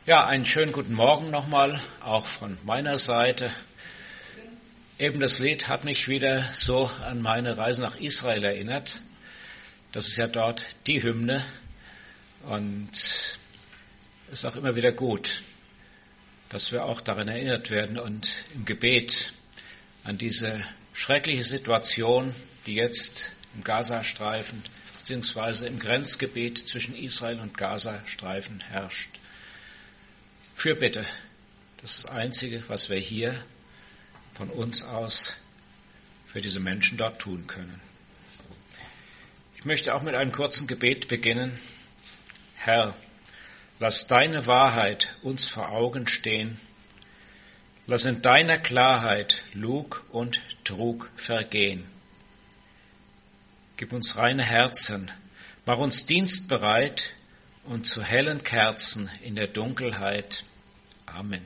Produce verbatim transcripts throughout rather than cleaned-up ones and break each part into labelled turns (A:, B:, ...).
A: Ja, einen schönen guten Morgen nochmal, auch von meiner Seite. Eben das Lied hat mich wieder so an meine Reise nach Israel erinnert. Das ist ja dort die Hymne und ist auch immer wieder gut, dass wir auch daran erinnert werden und im Gebet an diese schreckliche Situation, die jetzt im Gazastreifen beziehungsweise im Grenzgebiet zwischen Israel und Gazastreifen herrscht. Fürbitte, das ist das Einzige, was wir hier von uns aus für diese Menschen dort tun können. Ich möchte auch mit einem kurzen Gebet beginnen. Herr, lass deine Wahrheit uns vor Augen stehen. Lass in deiner Klarheit Lug und Trug vergehen. Gib uns reine Herzen, mach uns dienstbereit und zu hellen Kerzen in der Dunkelheit. Amen.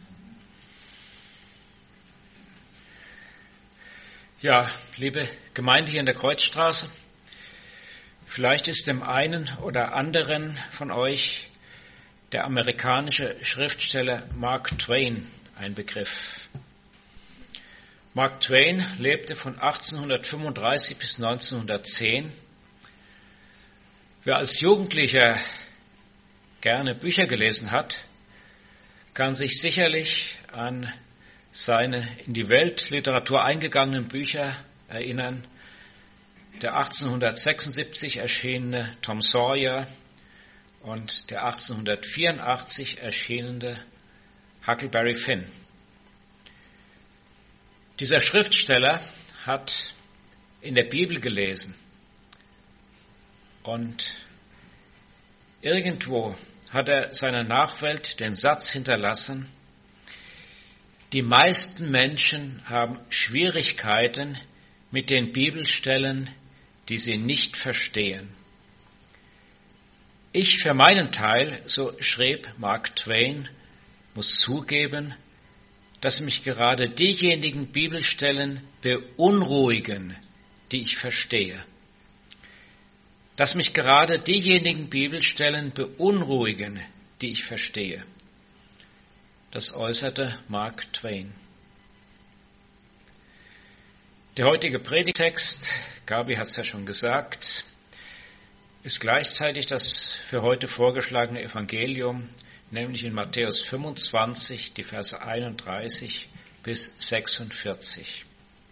A: Ja, liebe Gemeinde hier in der Kreuzstraße, vielleicht ist dem einen oder anderen von euch der amerikanische Schriftsteller Mark Twain ein Begriff. Mark Twain lebte von achtzehnhundertfünfunddreißig bis neunzehnhundertzehn. Wer als Jugendlicher gerne Bücher gelesen hat, kann sich sicherlich an seine in die Weltliteratur eingegangenen Bücher erinnern. Der achtzehnhundertsechsundsiebzig erschienene Tom Sawyer und der achtzehnhundertvierundachtzig erschienene Huckleberry Finn. Dieser Schriftsteller hat in der Bibel gelesen und irgendwo hat er seiner Nachwelt den Satz hinterlassen: Die meisten Menschen haben Schwierigkeiten mit den Bibelstellen, die sie nicht verstehen. Ich für meinen Teil, so schrieb Mark Twain, muss zugeben, dass mich gerade diejenigen Bibelstellen beunruhigen, die ich verstehe. Dass mich gerade diejenigen Bibelstellen beunruhigen, die ich verstehe. Das äußerte Mark Twain. Der heutige Predigtext, Gabi hat es ja schon gesagt, ist gleichzeitig das für heute vorgeschlagene Evangelium, nämlich in Matthäus fünfundzwanzig, die Verse einunddreißig bis sechsundvierzig.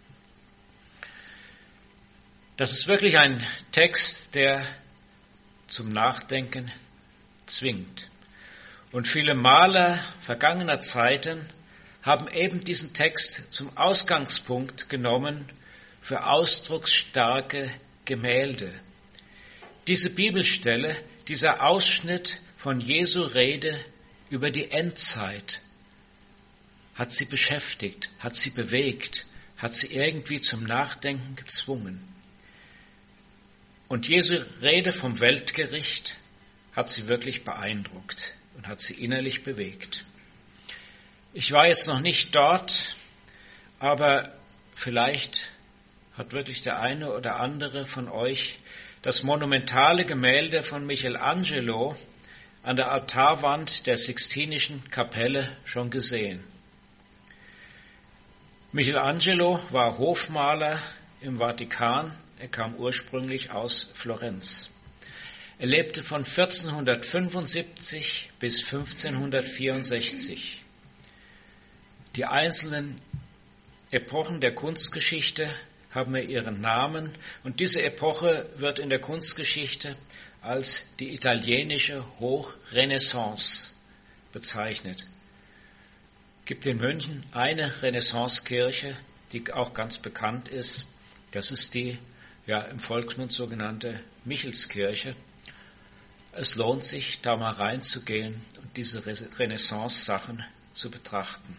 A: Das ist wirklich ein Text, der zum Nachdenken zwingt. Und viele Maler vergangener Zeiten haben eben diesen Text zum Ausgangspunkt genommen für ausdrucksstarke Gemälde. Diese Bibelstelle, dieser Ausschnitt von Jesu Rede über die Endzeit hat sie beschäftigt, hat sie bewegt, hat sie irgendwie zum Nachdenken gezwungen. Und Jesu Rede vom Weltgericht hat sie wirklich beeindruckt und hat sie innerlich bewegt. Ich war jetzt noch nicht dort, aber vielleicht hat wirklich der eine oder andere von euch das monumentale Gemälde von Michelangelo an der Altarwand der Sixtinischen Kapelle schon gesehen. Michelangelo war Hofmaler im Vatikan. Er kam ursprünglich aus Florenz. Er lebte von vierzehnhundertfünfundsiebzig bis fünfzehnhundertvierundsechzig. Die einzelnen Epochen der Kunstgeschichte haben ja ihren Namen und diese Epoche wird in der Kunstgeschichte als die italienische Hochrenaissance bezeichnet. Es gibt in München eine Renaissancekirche, die auch ganz bekannt ist. Das ist die ja im Volksmund sogenannte Michelskirche. Es lohnt sich, da mal reinzugehen und diese Renaissance-Sachen zu betrachten.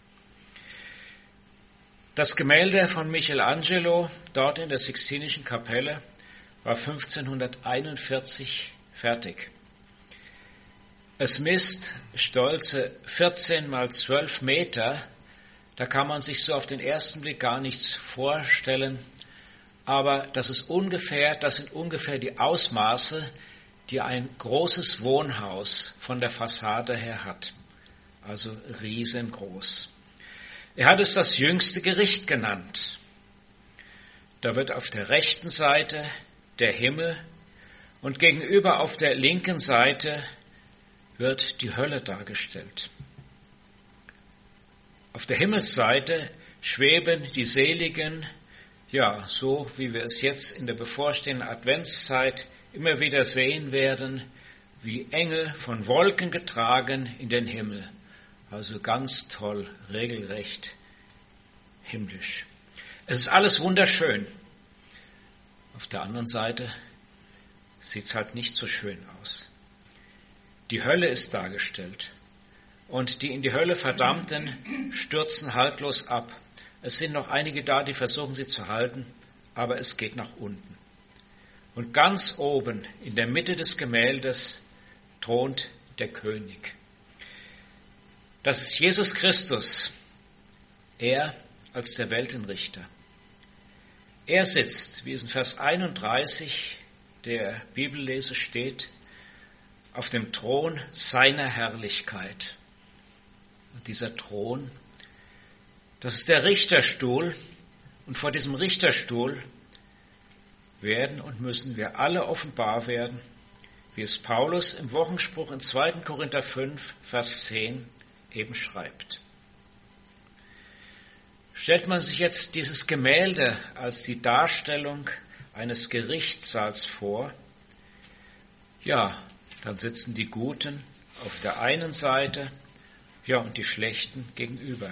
A: Das Gemälde von Michelangelo dort in der Sixtinischen Kapelle war fünfzehnhunderteinundvierzig fertig. Es misst stolze vierzehn mal zwölf Meter. Da kann man sich so auf den ersten Blick gar nichts vorstellen. Aber das ist ungefähr, das sind ungefähr die Ausmaße, die ein großes Wohnhaus von der Fassade her hat, also riesengroß. Er hat es das jüngste Gericht genannt. Da wird auf der rechten Seite der Himmel und gegenüber auf der linken Seite wird die Hölle dargestellt. Auf der Himmelsseite schweben die Seligen, ja, so wie wir es jetzt in der bevorstehenden Adventszeit immer wieder sehen werden, wie Engel von Wolken getragen in den Himmel. Also ganz toll, regelrecht himmlisch. Es ist alles wunderschön. Auf der anderen Seite sieht es halt nicht so schön aus. Die Hölle ist dargestellt. Und die in die Hölle Verdammten stürzen haltlos ab. Es sind noch einige da, die versuchen sie zu halten, aber es geht nach unten. Und ganz oben, in der Mitte des Gemäldes, thront der König. Das ist Jesus Christus, er als der Weltenrichter. Er sitzt, wie es in Vers einunddreißig der Bibellese steht, auf dem Thron seiner Herrlichkeit. Und dieser Thron, das ist der Richterstuhl, und vor diesem Richterstuhl werden und müssen wir alle offenbar werden, wie es Paulus im Wochenspruch in zweiten Korinther fünf, Vers zehn eben schreibt. Stellt man sich jetzt dieses Gemälde als die Darstellung eines Gerichtssaals vor, ja, dann sitzen die Guten auf der einen Seite, ja, und die Schlechten gegenüber.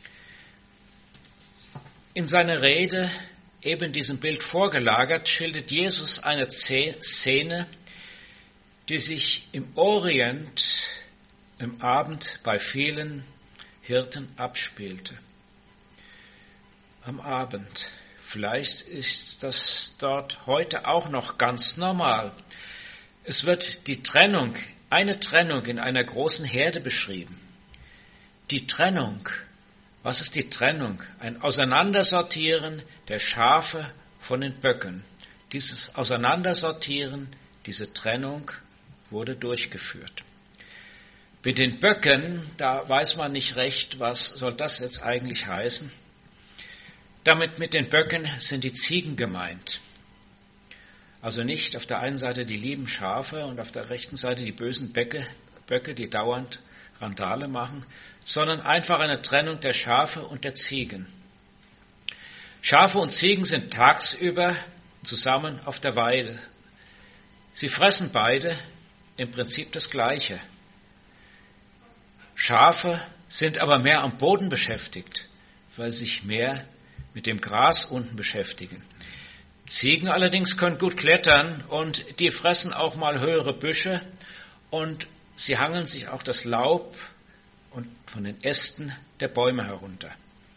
A: In seiner Rede, eben diesem Bild vorgelagert, schildert Jesus eine Szene, die sich im Orient im Abend bei vielen Hirten abspielte. Am Abend. Vielleicht ist das dort heute auch noch ganz normal. Es wird die Trennung, eine Trennung in einer großen Herde beschrieben. Die Trennung. Was ist die Trennung? Ein Auseinandersortieren der Schafe von den Böcken. Dieses Auseinandersortieren, diese Trennung wurde durchgeführt. Mit den Böcken, da weiß man nicht recht, was soll das jetzt eigentlich heißen. Damit mit den Böcken sind die Ziegen gemeint. Also nicht auf der einen Seite die lieben Schafe und auf der rechten Seite die bösen Böcke, Böcke, die dauernd Randale machen, sondern einfach eine Trennung der Schafe und der Ziegen. Schafe und Ziegen sind tagsüber zusammen auf der Weide. Sie fressen beide im Prinzip das Gleiche. Schafe sind aber mehr am Boden beschäftigt, weil sie sich mehr mit dem Gras unten beschäftigen. Ziegen allerdings können gut klettern und die fressen auch mal höhere Büsche und sie hangeln sich auch das Laub und von den Ästen der Bäume herunter.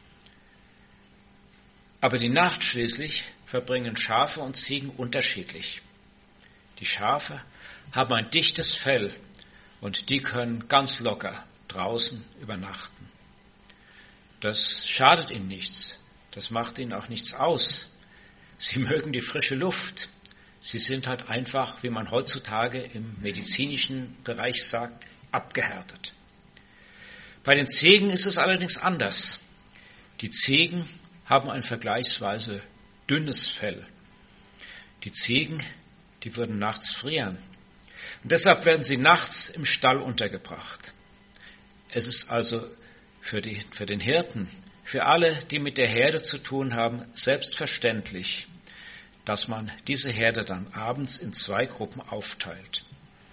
A: Aber die Nacht schließlich verbringen Schafe und Ziegen unterschiedlich. Die Schafe haben ein dichtes Fell und die können ganz locker draußen übernachten. Das schadet ihnen nichts, das macht ihnen auch nichts aus. Sie mögen die frische Luft. Sie sind halt einfach, wie man heutzutage im medizinischen Bereich sagt, abgehärtet. Bei den Ziegen ist es allerdings anders. Die Ziegen haben ein vergleichsweise dünnes Fell. Die Ziegen, die würden nachts frieren. Und deshalb werden sie nachts im Stall untergebracht. Es ist also für, die, für den Hirten, für alle, die mit der Herde zu tun haben, selbstverständlich, dass man diese Herde dann abends in zwei Gruppen aufteilt.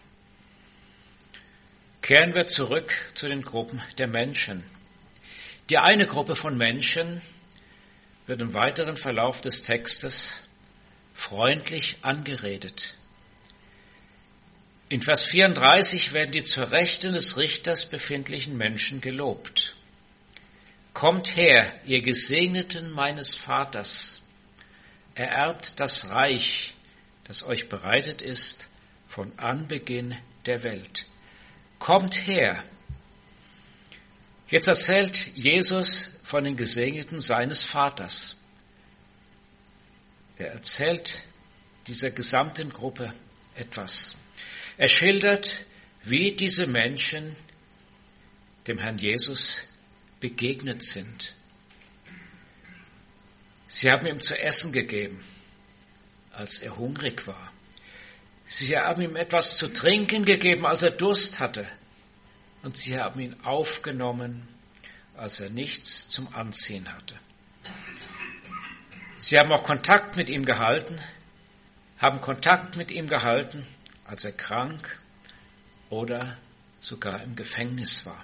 A: Kehren wir zurück zu den Gruppen der Menschen. Die eine Gruppe von Menschen wird im weiteren Verlauf des Textes freundlich angeredet. In Vers vierunddreißig werden die zur Rechten des Richters befindlichen Menschen gelobt. Kommt her, ihr Gesegneten meines Vaters, ererbt das Reich, das euch bereitet ist von Anbeginn der Welt. Kommt her. Jetzt erzählt Jesus von den Gesegneten seines Vaters. Er erzählt dieser gesamten Gruppe etwas. Er schildert, wie diese Menschen dem Herrn Jesus begegnet sind. Sie haben ihm zu essen gegeben, als er hungrig war. Sie haben ihm etwas zu trinken gegeben, als er Durst hatte. Und sie haben ihn aufgenommen, als er nichts zum Anziehen hatte. Sie haben auch Kontakt mit ihm gehalten, haben Kontakt mit ihm gehalten, als er krank oder sogar im Gefängnis war.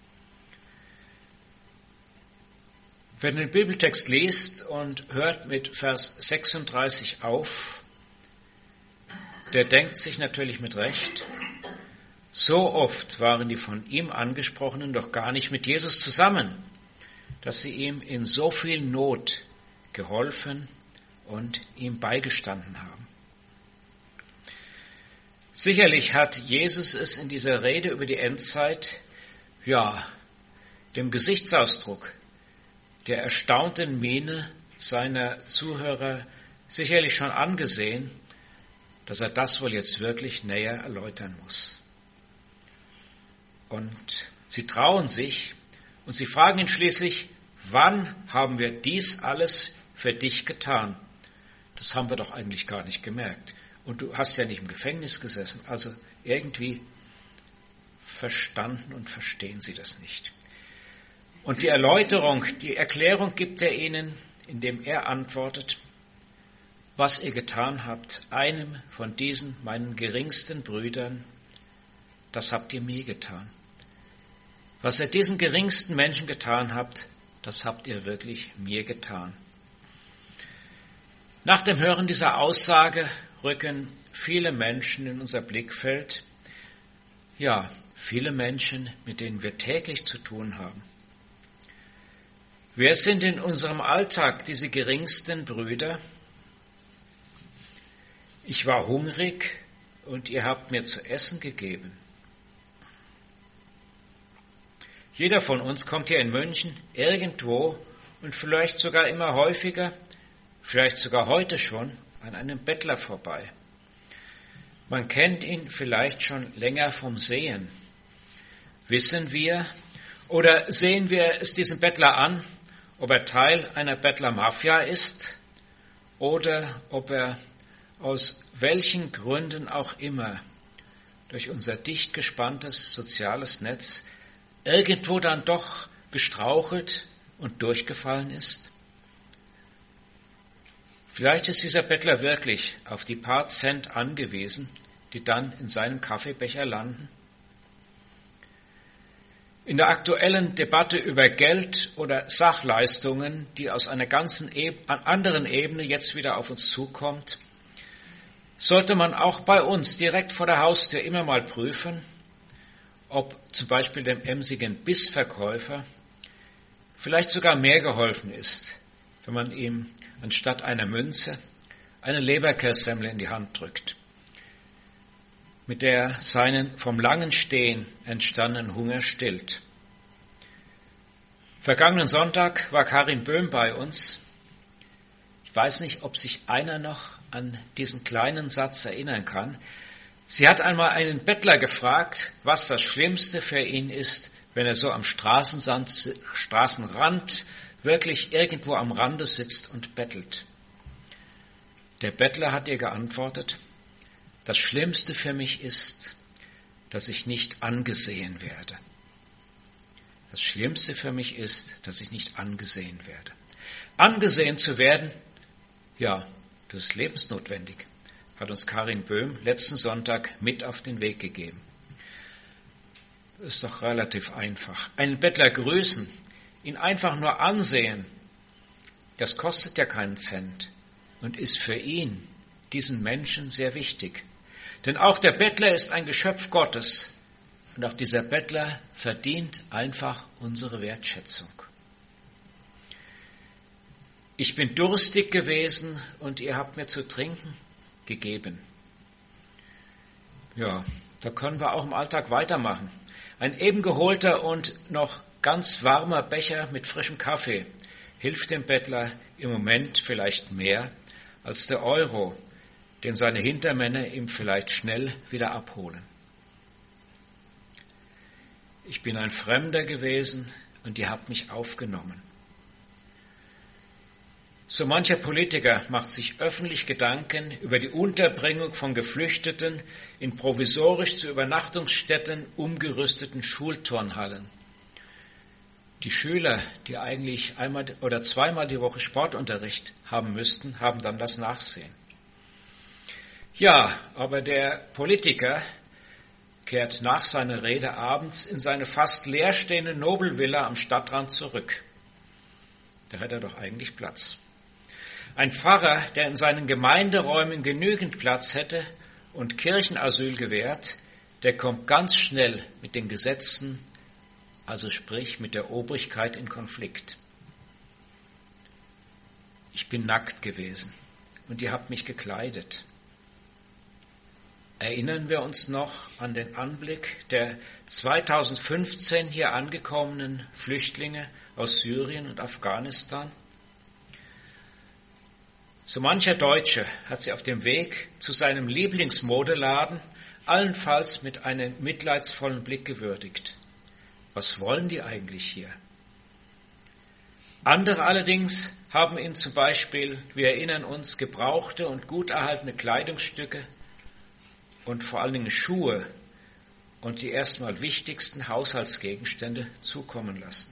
A: Wer den Bibeltext liest und hört mit Vers sechsunddreißig auf, der denkt sich natürlich mit Recht, so oft waren die von ihm Angesprochenen doch gar nicht mit Jesus zusammen, dass sie ihm in so viel Not geholfen und ihm beigestanden haben. Sicherlich hat Jesus es in dieser Rede über die Endzeit, ja, dem Gesichtsausdruck der erstaunten Miene seiner Zuhörer sicherlich schon angesehen, dass er das wohl jetzt wirklich näher erläutern muss. Und sie trauen sich und sie fragen ihn schließlich, wann haben wir dies alles für dich getan? Das haben wir doch eigentlich gar nicht gemerkt. Und du hast ja nicht im Gefängnis gesessen. Also irgendwie verstanden und verstehen sie das nicht. Und die Erläuterung, die Erklärung gibt er ihnen, indem er antwortet, was ihr getan habt, einem von diesen meinen geringsten Brüdern, das habt ihr mir getan. Was ihr diesen geringsten Menschen getan habt, das habt ihr wirklich mir getan. Nach dem Hören dieser Aussage rücken viele Menschen in unser Blickfeld, ja, viele Menschen, mit denen wir täglich zu tun haben. Wer sind in unserem Alltag diese geringsten Brüder? Ich war hungrig und ihr habt mir zu essen gegeben. Jeder von uns kommt hier in München irgendwo und vielleicht sogar immer häufiger, vielleicht sogar heute schon, an einem Bettler vorbei. Man kennt ihn vielleicht schon länger vom Sehen. Wissen wir oder sehen wir es diesem Bettler an, ob er Teil einer Bettler-Mafia ist oder ob er aus welchen Gründen auch immer durch unser dicht gespanntes soziales Netz irgendwo dann doch gestrauchelt und durchgefallen ist? Vielleicht ist dieser Bettler wirklich auf die paar Cent angewiesen, die dann in seinem Kaffeebecher landen. In der aktuellen Debatte über Geld oder Sachleistungen, die aus einer ganzen Eb- anderen Ebene jetzt wieder auf uns zukommt, sollte man auch bei uns direkt vor der Haustür immer mal prüfen, ob zum Beispiel dem emsigen Bissverkäufer vielleicht sogar mehr geholfen ist, wenn man ihm anstatt einer Münze eine Leberkässemmel in die Hand drückt, mit der er seinen vom langen Stehen entstandenen Hunger stillt. Vergangenen Sonntag war Karin Böhm bei uns. Ich weiß nicht, ob sich einer noch an diesen kleinen Satz erinnern kann. Sie hat einmal einen Bettler gefragt, was das Schlimmste für ihn ist, wenn er so am Straßensand, Straßenrand wirklich irgendwo am Rande sitzt und bettelt. Der Bettler hat ihr geantwortet, das Schlimmste für mich ist, dass ich nicht angesehen werde. Das Schlimmste für mich ist, dass ich nicht angesehen werde. Angesehen zu werden, ja, das ist lebensnotwendig, hat uns Karin Böhm letzten Sonntag mit auf den Weg gegeben. Das ist doch relativ einfach. Einen Bettler grüßen, ihn einfach nur ansehen, das kostet ja keinen Cent und ist für ihn, diesen Menschen, sehr wichtig. Denn auch der Bettler ist ein Geschöpf Gottes und auch dieser Bettler verdient einfach unsere Wertschätzung. Ich bin durstig gewesen und ihr habt mir zu trinken gegeben. Ja, da können wir auch im Alltag weitermachen. Ein eben geholter und noch ganz warmer Becher mit frischem Kaffee hilft dem Bettler im Moment vielleicht mehr als der Euro, den seine Hintermänner ihm vielleicht schnell wieder abholen. Ich bin ein Fremder gewesen und ihr habt mich aufgenommen. So mancher Politiker macht sich öffentlich Gedanken über die Unterbringung von Geflüchteten in provisorisch zu Übernachtungsstätten umgerüsteten Schulturnhallen. Die Schüler, die eigentlich einmal oder zweimal die Woche Sportunterricht haben müssten, haben dann das Nachsehen. Ja, aber der Politiker kehrt nach seiner Rede abends in seine fast leerstehende Nobelvilla am Stadtrand zurück. Da hat er doch eigentlich Platz. Ein Pfarrer, der in seinen Gemeinderäumen genügend Platz hätte und Kirchenasyl gewährt, der kommt ganz schnell mit den Gesetzen, also sprich mit der Obrigkeit in Konflikt. Ich bin nackt gewesen und ihr habt mich gekleidet. Erinnern wir uns noch an den Anblick der zweitausendfünfzehn hier angekommenen Flüchtlinge aus Syrien und Afghanistan? So mancher Deutsche hat sie auf dem Weg zu seinem Lieblingsmodeladen allenfalls mit einem mitleidsvollen Blick gewürdigt. Was wollen die eigentlich hier? Andere allerdings haben ihnen zum Beispiel, wir erinnern uns, gebrauchte und gut erhaltene Kleidungsstücke und vor allen Dingen Schuhe und die erstmal wichtigsten Haushaltsgegenstände zukommen lassen.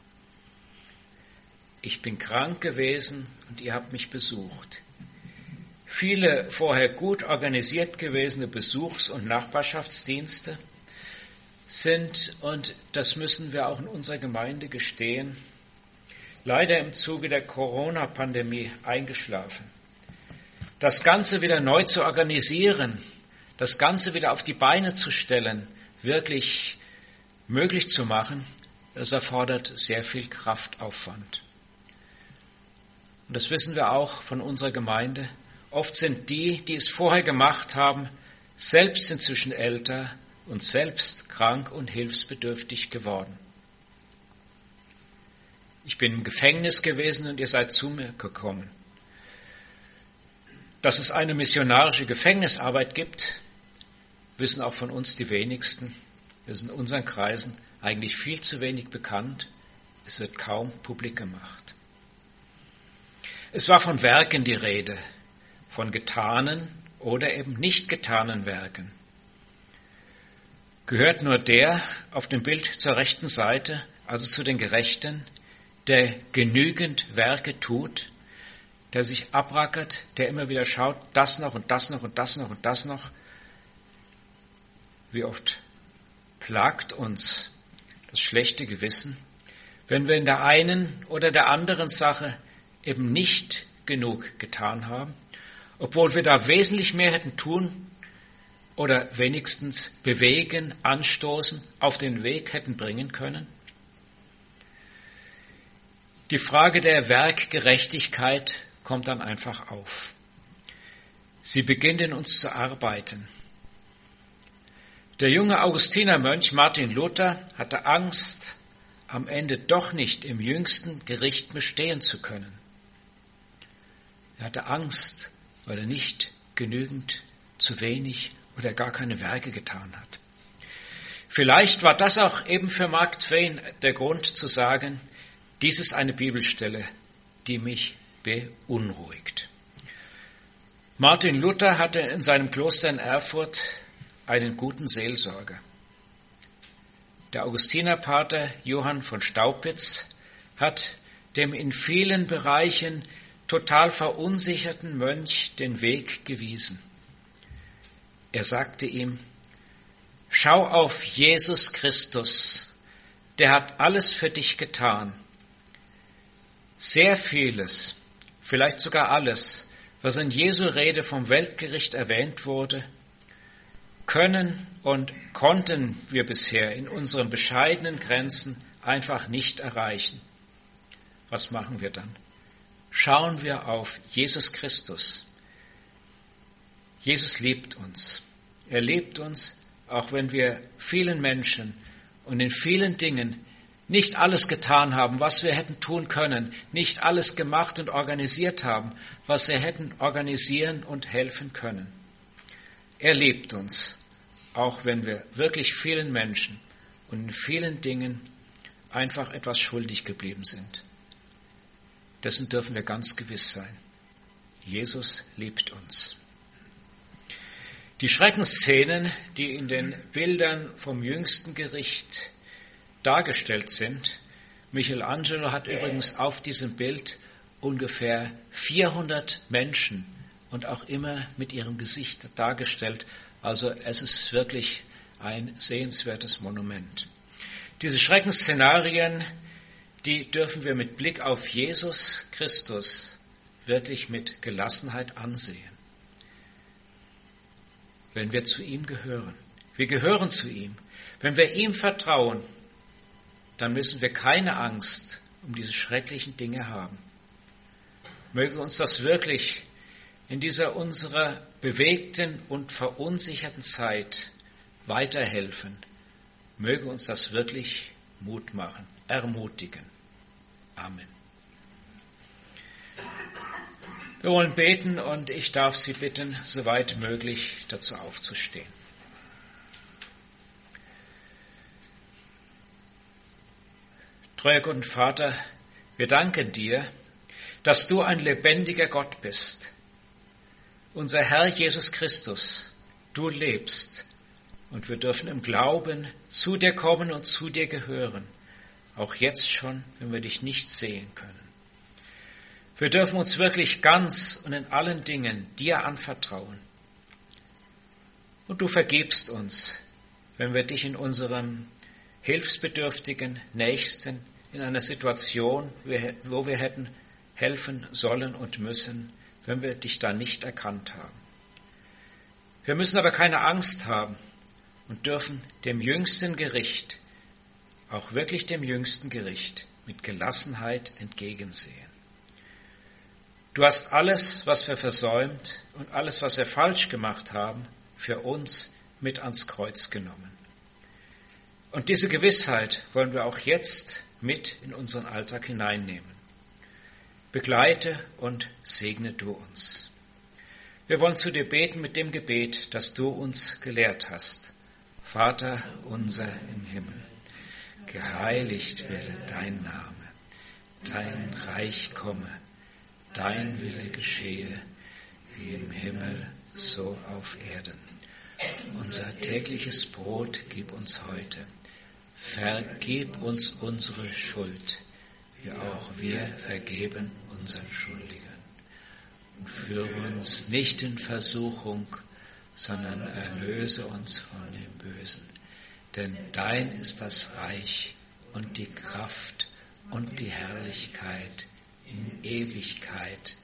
A: Ich bin krank gewesen und ihr habt mich besucht. Viele vorher gut organisiert gewesene Besuchs- und Nachbarschaftsdienste sind, und das müssen wir auch in unserer Gemeinde gestehen, leider im Zuge der Corona-Pandemie eingeschlafen. Das Ganze wieder neu zu organisieren, das Ganze wieder auf die Beine zu stellen, wirklich möglich zu machen, das erfordert sehr viel Kraftaufwand. Und das wissen wir auch von unserer Gemeinde. Oft sind die, die es vorher gemacht haben, selbst inzwischen älter und selbst krank und hilfsbedürftig geworden. Ich bin im Gefängnis gewesen und ihr seid zu mir gekommen. Dass es eine missionarische Gefängnisarbeit gibt, wissen auch von uns die wenigsten. Wir sind in unseren Kreisen eigentlich viel zu wenig bekannt. Es wird kaum publik gemacht. Es war von Werken die Rede, von getanen oder eben nicht getanen Werken. Gehört nur der auf dem Bild zur rechten Seite, also zu den Gerechten, der genügend Werke tut, der sich abrackert, der immer wieder schaut, das noch und das noch und das noch und das noch. Wie oft plagt uns das schlechte Gewissen, wenn wir in der einen oder der anderen Sache eben nicht genug getan haben, obwohl wir da wesentlich mehr hätten tun oder wenigstens bewegen, anstoßen, auf den Weg hätten bringen können. Die Frage der Werkgerechtigkeit kommt dann einfach auf. Sie beginnt in uns zu arbeiten. Der junge Augustinermönch Martin Luther hatte Angst, am Ende doch nicht im jüngsten Gericht bestehen zu können. Er hatte Angst, weil er nicht genügend, zu wenig oder gar keine Werke getan hat. Vielleicht war das auch eben für Mark Twain der Grund zu sagen, dies ist eine Bibelstelle, die mich beunruhigt. Martin Luther hatte in seinem Kloster in Erfurt einen guten Seelsorger. Der Augustinerpater Johann von Staupitz hat dem in vielen Bereichen total verunsicherten Mönch den Weg gewiesen. Er sagte ihm, schau auf Jesus Christus, der hat alles für dich getan. Sehr vieles, vielleicht sogar alles, was in Jesu Rede vom Weltgericht erwähnt wurde, können und konnten wir bisher in unseren bescheidenen Grenzen einfach nicht erreichen. Was machen wir dann? Schauen wir auf Jesus Christus. Jesus liebt uns. Er liebt uns, auch wenn wir vielen Menschen und in vielen Dingen nicht alles getan haben, was wir hätten tun können, nicht alles gemacht und organisiert haben, was wir hätten organisieren und helfen können. Er liebt uns, auch wenn wir wirklich vielen Menschen und in vielen Dingen einfach etwas schuldig geblieben sind. Dessen dürfen wir ganz gewiss sein. Jesus liebt uns. Die Schreckensszenen, die in den Bildern vom jüngsten Gericht dargestellt sind, Michelangelo hat übrigens auf diesem Bild ungefähr vierhundert Menschen und auch immer mit ihrem Gesicht dargestellt. Also es ist wirklich ein sehenswertes Monument. Diese Schreckensszenarien, die dürfen wir mit Blick auf Jesus Christus wirklich mit Gelassenheit ansehen. Wenn wir zu ihm gehören. Wir gehören zu ihm. Wenn wir ihm vertrauen, dann müssen wir keine Angst um diese schrecklichen Dinge haben. Möge uns das wirklich in dieser unserer bewegten und verunsicherten Zeit weiterhelfen. Möge uns das wirklich Mut machen, ermutigen. Amen. Wir wollen beten und ich darf Sie bitten, soweit möglich dazu aufzustehen. Treuer Gott und Vater, wir danken dir, dass du ein lebendiger Gott bist. Unser Herr Jesus Christus, du lebst und wir dürfen im Glauben zu dir kommen und zu dir gehören, auch jetzt schon, wenn wir dich nicht sehen können. Wir dürfen uns wirklich ganz und in allen Dingen dir anvertrauen. Und du vergibst uns, wenn wir dich in unserem hilfsbedürftigen Nächsten in einer Situation, wo wir hätten helfen sollen und müssen, wenn wir dich da nicht erkannt haben. Wir müssen aber keine Angst haben und dürfen dem jüngsten Gericht, auch wirklich dem jüngsten Gericht, mit Gelassenheit entgegensehen. Du hast alles, was wir versäumt und alles, was wir falsch gemacht haben, für uns mit ans Kreuz genommen. Und diese Gewissheit wollen wir auch jetzt mit in unseren Alltag hineinnehmen. Begleite und segne du uns. Wir wollen zu dir beten mit dem Gebet, das du uns gelehrt hast. Vater unser im Himmel, geheiligt werde dein Name, dein Reich komme, dein Wille geschehe, wie im Himmel, so auf Erden. Unser tägliches Brot gib uns heute. Vergib uns unsere Schuld, wie auch wir vergeben unseren Schuldigen. Und führe uns nicht in Versuchung, sondern erlöse uns von dem Bösen. Denn dein ist das Reich und die Kraft und die Herrlichkeit in Ewigkeit.